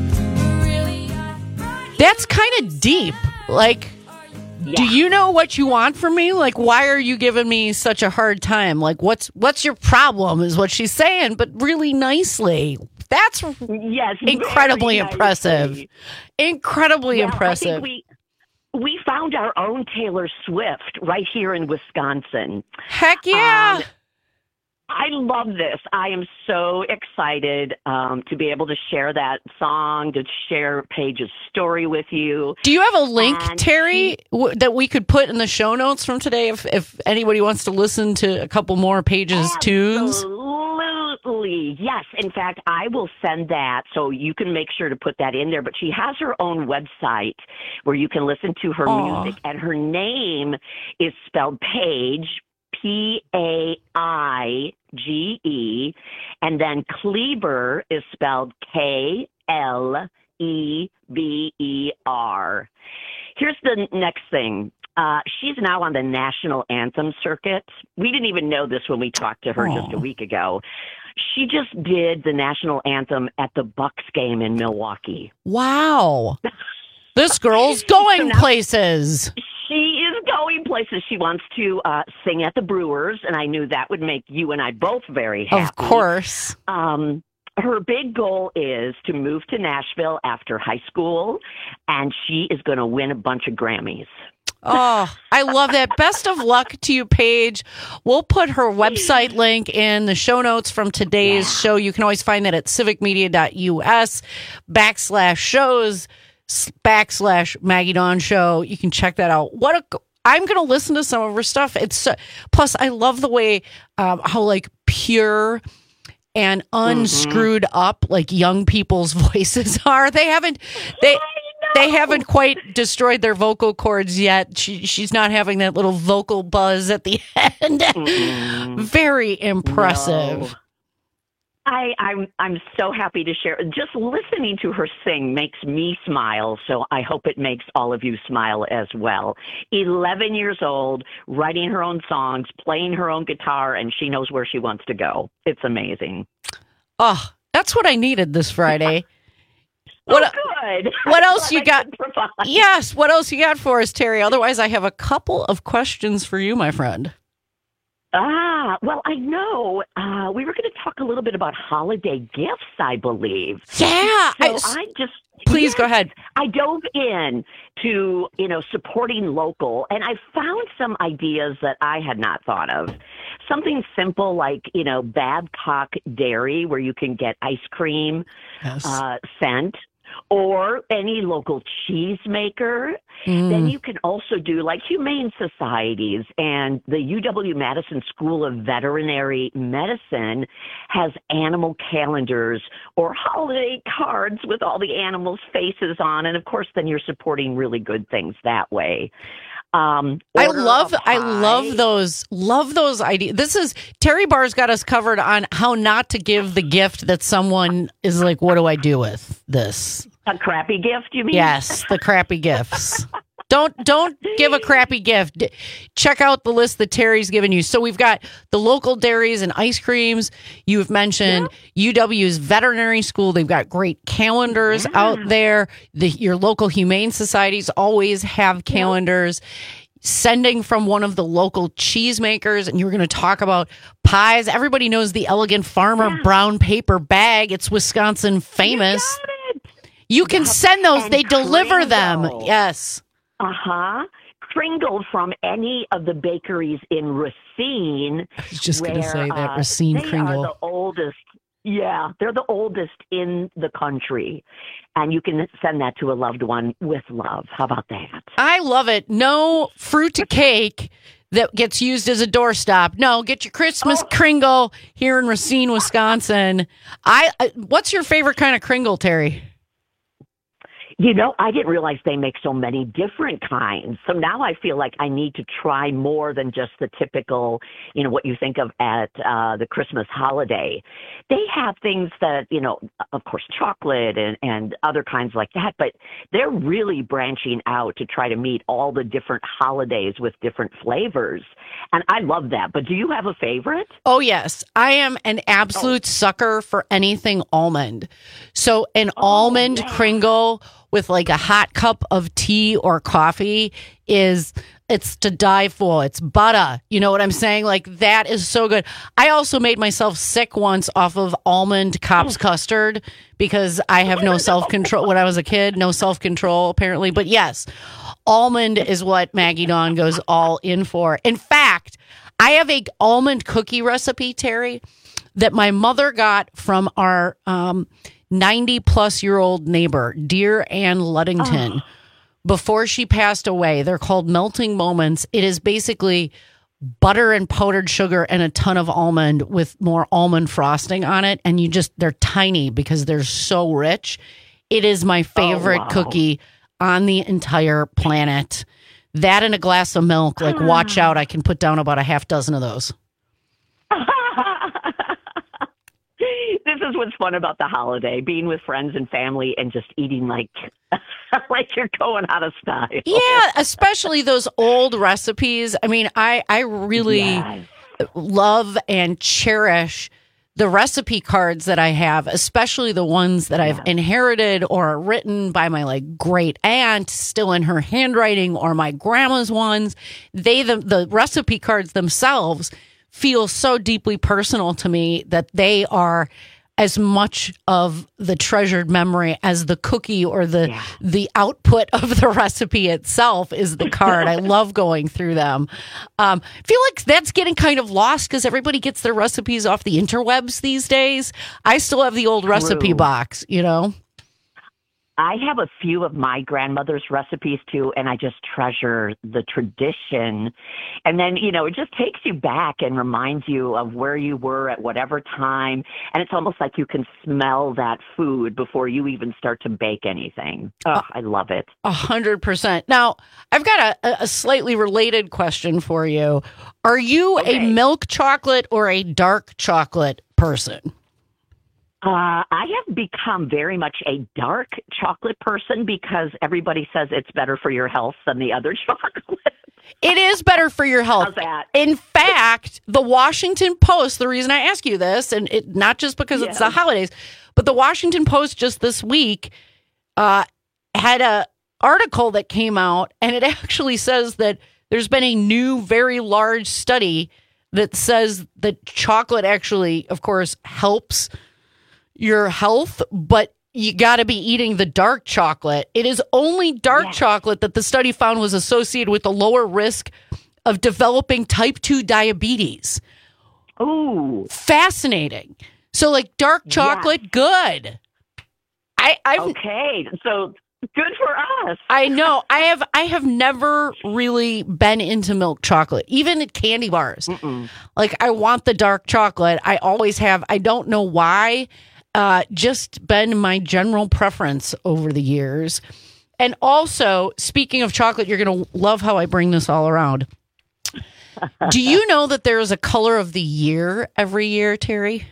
That's kind of deep. Like, do you know what you want from me? Like, why are you giving me such a hard time? Like, what's your problem is what she's saying, but really nicely. That's incredibly impressive. Incredibly impressive. I think we found our own Taylor Swift right here in Wisconsin. Heck yeah. I love this. I am so excited to be able to share that song, to share Paige's story with you. Do you have a link, Terry, that we could put in the show notes from today if anybody wants to listen to a couple more Paige's tunes? Absolutely. Yes. In fact, I will send that so you can make sure to put that in there. But she has her own website where you can listen to her music, and her name is spelled Paige, P-A-I-G-E, and then Kleber is spelled K-L-E-B-E-R. Here's the next thing. She's now on the national anthem circuit. We didn't even know this when we talked to her just a week ago. She just did the national anthem at the Bucks game in Milwaukee. Wow. This girl's going places. She is going places. She wants to sing at the Brewers, and I knew that would make you and I both very happy. Of course. Her big goal is to move to Nashville after high school, and she is going to win a bunch of Grammys. Oh, I love that. Best of luck to you, Paige. We'll put her website link in the show notes from today's show. You can always find that at civicmedia.us/shows/Maggie Dawn Show. You can check that out. I'm going to listen to some of her stuff. Plus, I love the way how like pure and unscrewed up like young people's voices are. They haven't quite destroyed their vocal cords yet. She's not having that little vocal buzz at the end. Very impressive. No. I'm so happy to share. Just listening to her sing makes me smile, so I hope it makes all of you smile as well. 11 years old, writing her own songs, playing her own guitar, and she knows where she wants to go. It's amazing. Oh, that's what I needed this Friday. Good. What else you got? Yes, what else you got for us, Terry? Otherwise, I have a couple of questions for you, my friend. Well, I know. We were going to talk a little bit about holiday gifts, I believe. Yeah. Please go ahead. I dove in to, supporting local, and I found some ideas that I had not thought of. Something simple like, Babcock Dairy, where you can get ice cream sent, or any local cheesemaker. Then you can also do like humane societies, and the UW-Madison School of Veterinary Medicine has animal calendars or holiday cards with all the animals' faces on. And of course, then you're supporting really good things that way. I love those ideas. This is Terry Barr's got us covered on how not to give the gift that someone is like, what do I do with this? A crappy gift, you mean? Yes, the crappy gifts. Don't give a crappy gift. Check out the list that Terry's given you. So we've got the local dairies and ice creams. You've mentioned UW's veterinary school. They've got great calendars out there. Your local humane societies always have calendars. Sending from one of the local cheesemakers, and you were going to talk about pies. Everybody knows the Elegant Farmer brown paper bag. It's Wisconsin famous. You can send those. They deliver them. Yes. Kringle from any of the bakeries in Racine. I was just going to say that Racine Kringle. They are the oldest. Yeah, they're the oldest in the country. And you can send that to a loved one with love. How about that? I love it. No fruit to cake that gets used as a doorstop. No, get your Christmas Kringle here in Racine, Wisconsin. What's your favorite kind of Kringle, Terry? I didn't realize they make so many different kinds. So now I feel like I need to try more than just the typical, what you think of at the Christmas holiday. They have things that, of course, chocolate and other kinds like that, but they're really branching out to try to meet all the different holidays with different flavors. And I love that. But do you have a favorite? Oh, yes. I am an absolute sucker for anything almond. So an almond Kringle with like a hot cup of tea or coffee it's to die for. It's butter. You know what I'm saying? Like that is so good. I also made myself sick once off of almond Kopp's custard because I have no self-control. When I was a kid, no self-control apparently. But yes, almond is what Maggie Dawn goes all in for. In fact, I have a almond cookie recipe, Terry, that my mother got from our 90-plus-year-old neighbor, dear Ann Luddington, before she passed away. They're called Melting Moments. It is basically butter and powdered sugar and a ton of almond with more almond frosting on it. And they're tiny because they're so rich. It is my favorite cookie on the entire planet. That and a glass of milk. Like, watch out. I can put down about a half dozen of those. This is what's fun about the holiday, being with friends and family and just eating like you're going out of style. Yeah, especially those old recipes. I mean, I really love and cherish the recipe cards that I have, especially the ones that I've inherited or are written by my like great aunt still in her handwriting, or my grandma's ones. The recipe cards themselves feel so deeply personal to me that they are as much of the treasured memory as the cookie or the output of the recipe itself is the card. I love going through them. I feel like that's getting kind of lost because everybody gets their recipes off the interwebs these days. I still have the old recipe box, you know? I have a few of my grandmother's recipes too, and I just treasure the tradition. And then, you know, it just takes you back and reminds you of where you were at whatever time. And it's almost like you can smell that food before you even start to bake anything. Oh, I love it. 100%. Now, I've got a slightly related question for you. Are you a milk chocolate or a dark chocolate person? I have become very much a dark chocolate person because everybody says it's better for your health than the other chocolate. It is better for your health. How's that? In fact, the Washington Post, the reason I ask you this, and not just because it's the holidays, but the Washington Post just this week had an article that came out, and it actually says that there's been a new, very large study that says that chocolate actually, of course, helps your health, but you got to be eating the dark chocolate. It is only dark chocolate that the study found was associated with a lower risk of developing type 2 diabetes. Ooh. Fascinating. So like dark chocolate, good. Okay, so good for us. I know. I have never really been into milk chocolate, even at candy bars. Like I want the dark chocolate. I always have. I don't know why. Just been my general preference over the years. And also, speaking of chocolate, you're going to love how I bring this all around. Do you know that there is a color of the year every year, Terry?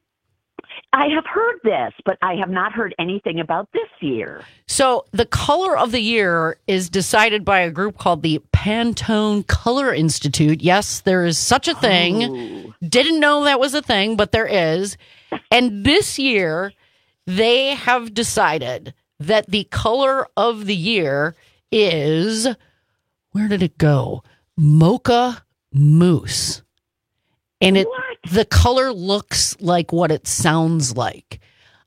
I have heard this, but I have not heard anything about this year. So the color of the year is decided by a group called the Pantone Color Institute. Yes, there is such a thing. Didn't know that was a thing, but there is. And this year, they have decided that the color of the year is, where did it go? Mocha Mousse. And the color looks like what it sounds like.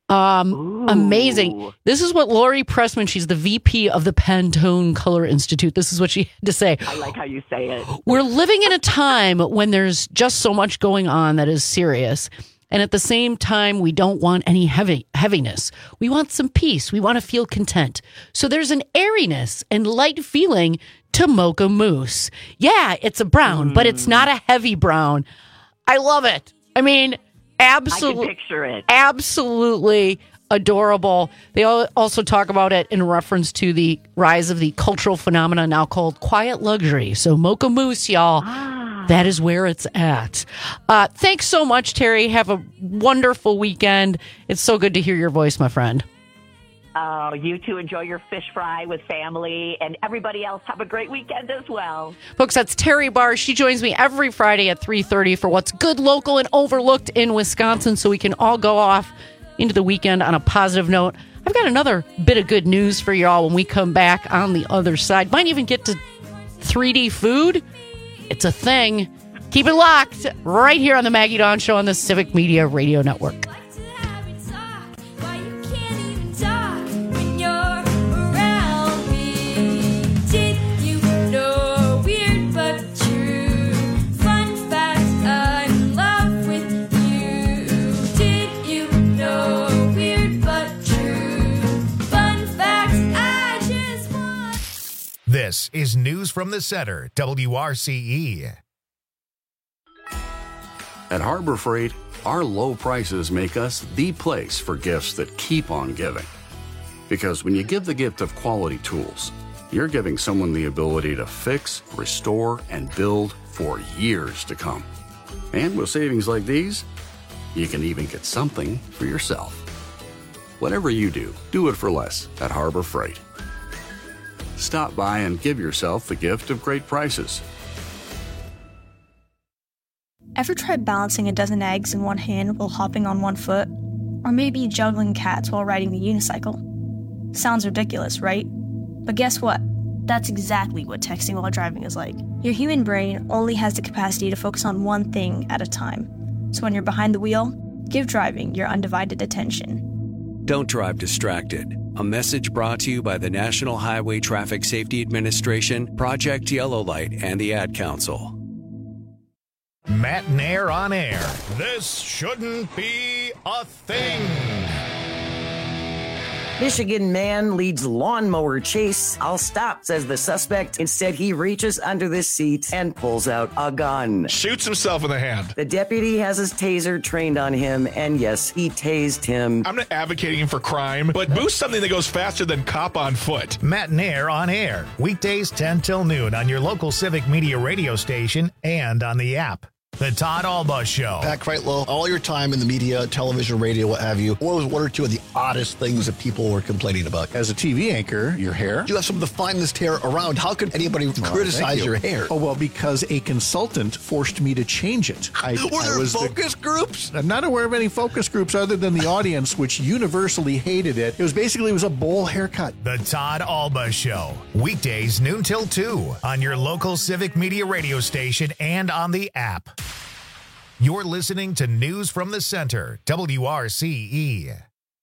Amazing. This is what Lori Pressman, she's the VP of the Pantone Color Institute. This is what she had to say. I like how you say it. We're living in a time when there's just so much going on that is serious. And at the same time, we don't want any heaviness. We want some peace. We want to feel content. So there's an airiness and light feeling to Mocha Mousse. Yeah, it's a brown, but it's not a heavy brown. I love it. I mean, absolutely. I can picture it. Absolutely adorable. They also talk about it in reference to the rise of the cultural phenomena now called quiet luxury. So Mocha Mousse, y'all. That is where it's at. Thanks so much, Terry. Have a wonderful weekend. It's so good to hear your voice, my friend. Oh, you too. Enjoy your fish fry with family, and everybody else have a great weekend as well. Folks, that's Terry Barr. She joins me every Friday at 3:30 for what's good, local, and overlooked in Wisconsin, so we can all go off into the weekend on a positive note. I've got another bit of good news for y'all when we come back on the other side. Might even get to 3D food. It's a thing. Keep it locked right here on the Maggie Dawn Show on the Civic Media Radio Network. This is News from the Center, WRCE. At Harbor Freight, our low prices make us the place for gifts that keep on giving. Because when you give the gift of quality tools, you're giving someone the ability to fix, restore, and build for years to come. And with savings like these, You can even get something for yourself. Whatever you do, do it for less at Harbor Freight. Stop by and give yourself the gift of great prices. Ever tried balancing a dozen eggs in one hand while hopping on one foot? Or maybe juggling cats while riding the unicycle? Sounds ridiculous, right? But guess what? That's exactly what texting while driving is like. Your human brain only has the capacity to focus on one thing at a time. So when you're behind the wheel, give driving your undivided attention. Don't drive distracted. A message brought to you by the National Highway Traffic Safety Administration, Project Yellow Light, and the Ad Council. Matt Nair on air. This shouldn't be a thing. Michigan man leads lawnmower chase. I'll stop, says the suspect. Instead, he reaches under the seat and pulls out a gun. Shoots himself in the hand. The deputy has his taser trained on him, and yes, he tased him. I'm not advocating for crime, but boost something that goes faster than cop on foot. Matt Nair on air. Weekdays 10 till noon on your local Civic Media radio station and on the app. The Todd Alba Show. Pat Kreitlow, all your time in the media, television, radio, what have you, what was one or two of the oddest things that people were complaining about? As a TV anchor, your hair. You have some of the finest hair around. How could anybody criticize your hair? Oh, well, because a consultant forced me to change it. Were there focus groups? I'm not aware of any focus groups other than the audience, which universally hated it. It was a bowl haircut. The Todd Alba Show. Weekdays noon till 2 on your local Civic Media radio station and on the app. You're listening to News from the Center, WRCE.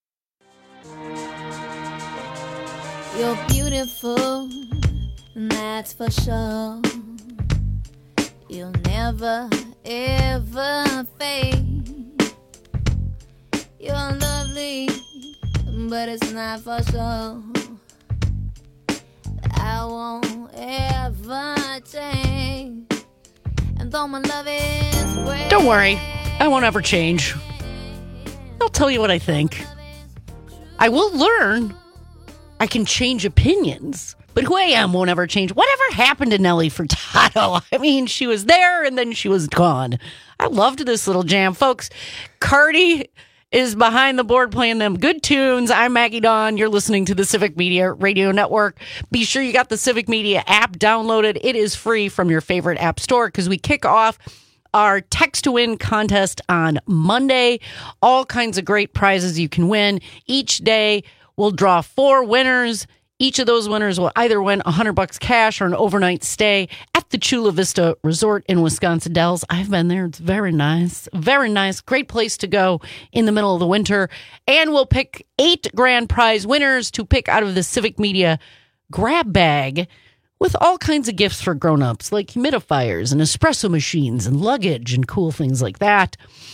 You're beautiful, that's for sure. You'll never, ever fade. You're lovely, but it's not for sure. I won't ever change. And though my love is great, Don't worry, I won't ever change. I'll tell you what I think. I will learn. I can change opinions, but who I am won't ever change. Whatever happened to Nelly Furtado? I mean, she was there and then she was gone. I loved this little jam. Folks, Cardi is behind the board playing them good tunes. I'm Maggie Dawn. You're listening to the Civic Media Radio Network. Be sure you got the Civic Media app downloaded. It is free from your favorite app store because we kick off our Text to Win contest on Monday. All kinds of great prizes you can win. Each day we'll draw 4 winners. Each of those winners will either win $100 cash or an overnight stay at the Chula Vista Resort in Wisconsin Dells. I've been there. It's very nice. Very nice. Great place to go in the middle of the winter. And we'll pick 8 grand prize winners to pick out of the Civic Media grab bag with all kinds of gifts for grown-ups, like humidifiers and espresso machines and luggage and cool things like that.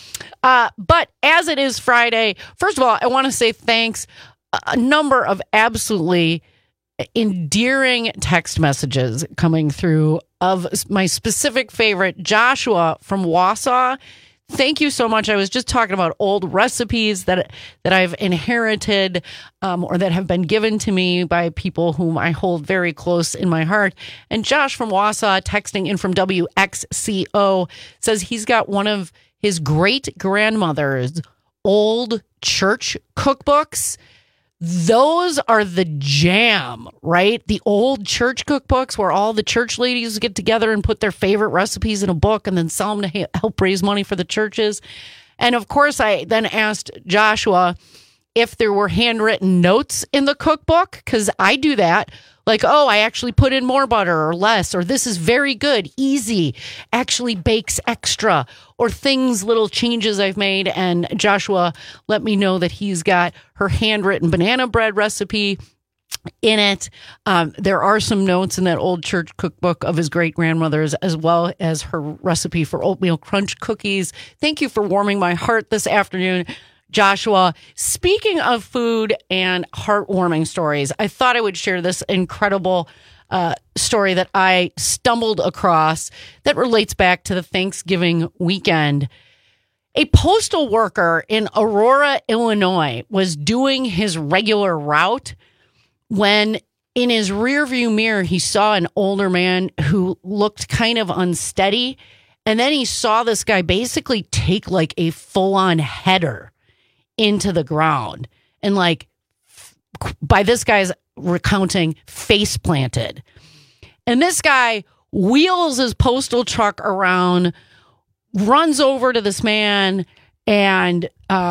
But as it is Friday, first of all, I want to say thanks. A number of absolutely endearing text messages coming through of my specific favorite, Joshua from Wausau. Thank you so much. I was just talking about old recipes that I've inherited or that have been given to me by people whom I hold very close in my heart. And Josh from Wausau, texting in from WXCO, says he's got one of his great-grandmother's old church cookbooks. Those are the jam, right? The old church cookbooks where all the church ladies get together and put their favorite recipes in a book and then sell them to help raise money for the churches. And of course, I then asked Joshua if there were handwritten notes in the cookbook, because I do that. Like, oh, I actually put in more butter or less, or this is very good, easy, actually bakes extra, or little changes I've made. And Joshua let me know that he's got her handwritten banana bread recipe in it. There are some notes in that old church cookbook of his great-grandmother's, as well as her recipe for oatmeal crunch cookies. Thank you for warming my heart this afternoon, Joshua. Speaking of food and heartwarming stories, I thought I would share this incredible story that I stumbled across that relates back to the Thanksgiving weekend. A postal worker in Aurora, Illinois, was doing his regular route when in his rearview mirror he saw an older man who looked kind of unsteady And then he saw this guy basically take like a full-on header into the ground and like, by this guy's recounting, face planted. And this guy wheels his postal truck around, runs over to this man and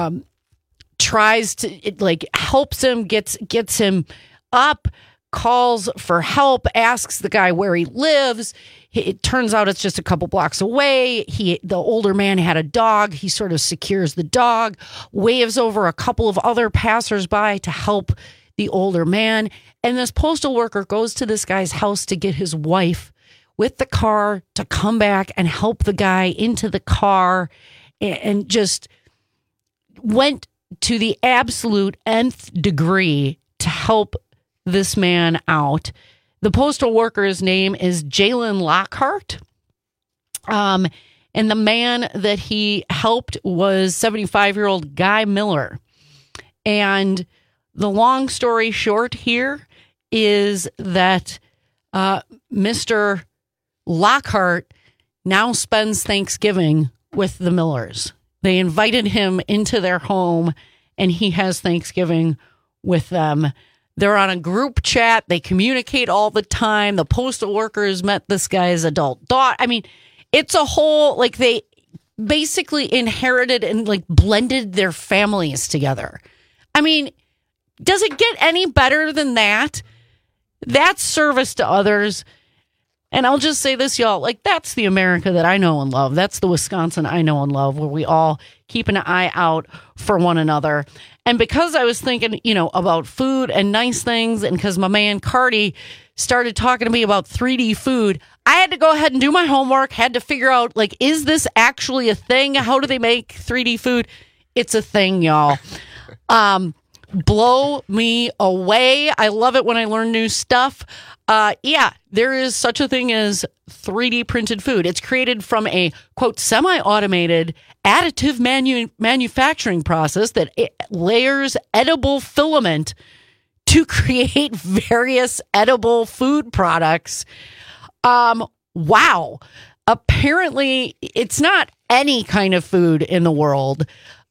tries to, helps him, gets him up, calls for help, asks the guy where he lives. It turns out it's just a couple blocks away. The older man had a dog. He sort of secures the dog, waves over a couple of other passersby to help the older man. And this postal worker goes to this guy's house to get his wife with the car to come back and help the guy into the car, and just went to the absolute nth degree to help this man out. The postal worker's name is Jalen Lockhart. And the man that he helped was 75-year-old Guy Miller. And the long story short here is that Mr. Lockhart now spends Thanksgiving with the Millers. They invited him into their home, and he has Thanksgiving with them. They're on a group chat. They communicate all the time. The postal workers met this guy's adult daughter. I mean, it's a whole, they basically inherited and blended their families together. I mean, does it get any better than that? That's service to others. And I'll just say this, y'all, that's the America that I know and love. That's the Wisconsin I know and love, where we all keep an eye out for one another. And because I was thinking, about food and nice things, and because my man Cardi started talking to me about 3D food, I had to go ahead and do my homework, had to figure out, is this actually a thing? How do they make 3D food? It's a thing, y'all. Blow me away. I love it when I learn new stuff. There is such a thing as 3D printed food. It's created from a, quote, semi-automated additive manufacturing process that layers edible filament to create various edible food products. Wow. Apparently, it's not any kind of food in the world.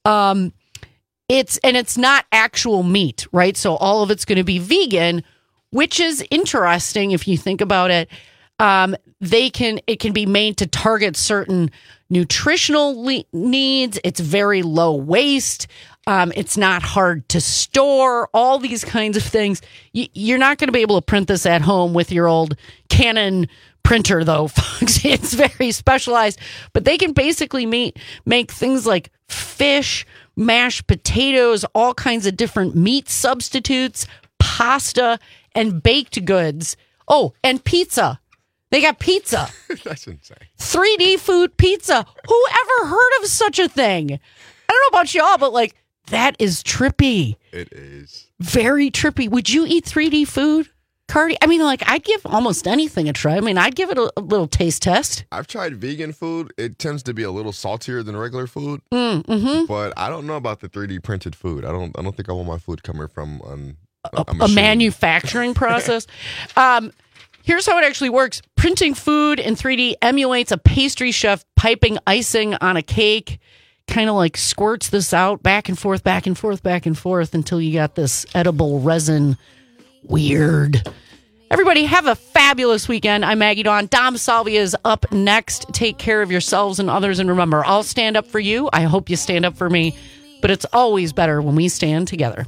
It's not actual meat, right? So all of it's going to be vegan, which is interesting if you think about it. It can be made to target certain nutritional needs. It's very low waste. It's not hard to store. All these kinds of things. You're not going to be able to print this at home with your old Canon printer, though, folks. It's very specialized. But they can basically make things like fish, mashed potatoes, all kinds of different meat substitutes, pasta, and baked goods. Oh, and pizza. They got pizza. That's insane. 3D food pizza. Who ever heard of such a thing? I don't know about y'all, but that is trippy. It is. Very trippy. Would you eat 3D food, Cardi? I mean, I'd give almost anything a try. I mean, I'd give it a little taste test. I've tried vegan food. It tends to be a little saltier than regular food. Mm-hmm. But I don't know about the 3D printed food. I don't think I want my food coming from a manufacturing process. Here's how it actually works. Printing food in 3D emulates a pastry chef piping icing on a cake, kind of squirts this out back and forth, back and forth, back and forth until you got this edible resin. Weird. Everybody have a fabulous weekend. I'm Maggie Dawn. Dom Salvia is up next. Take care of yourselves and others. And remember, I'll stand up for you. I hope you stand up for me. But it's always better when we stand together.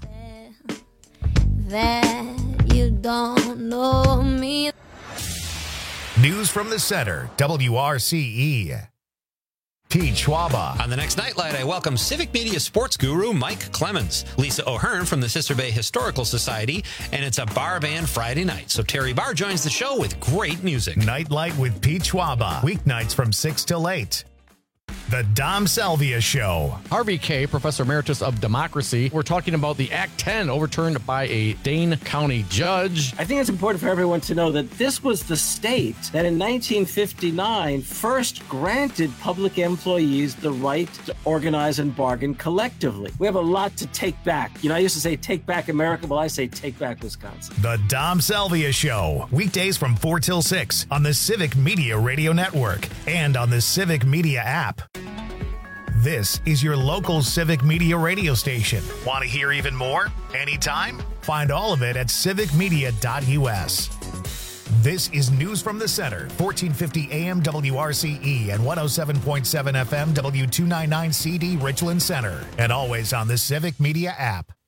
That you don't know me. News from the center, WRCE. Pete Schwaba. On the next Nightlight, I welcome Civic Media sports guru Mike Clemens, Lisa O'Hearn from the Sister Bay Historical Society, and it's a bar band Friday night. So Terry Barr joins the show with great music. Nightlight with Pete Schwaba. Weeknights from 6 till 8. The Dom Salvia Show. Harvey Kaye, Professor Emeritus of Democracy. We're talking about the Act 10 overturned by a Dane County judge. I think it's important for everyone to know that this was the state that in 1959 first granted public employees the right to organize and bargain collectively. We have a lot to take back. You know, I used to say take back America. Well, I say take back Wisconsin. The Dom Salvia Show. Weekdays from 4 till 6 on the Civic Media Radio Network and on the Civic Media app. This is your local Civic Media radio station. Want to hear even more? Anytime? Find all of it at civicmedia.us. This is News from the Center, 1450 AM WRCE and 107.7 FM W299CD Richland Center, and always on the Civic Media app.